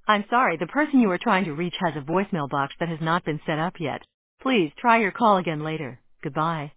I'm sorry, the person you are trying to reach has a voicemail box that has not been set up yet. Please try your call again later. Goodbye.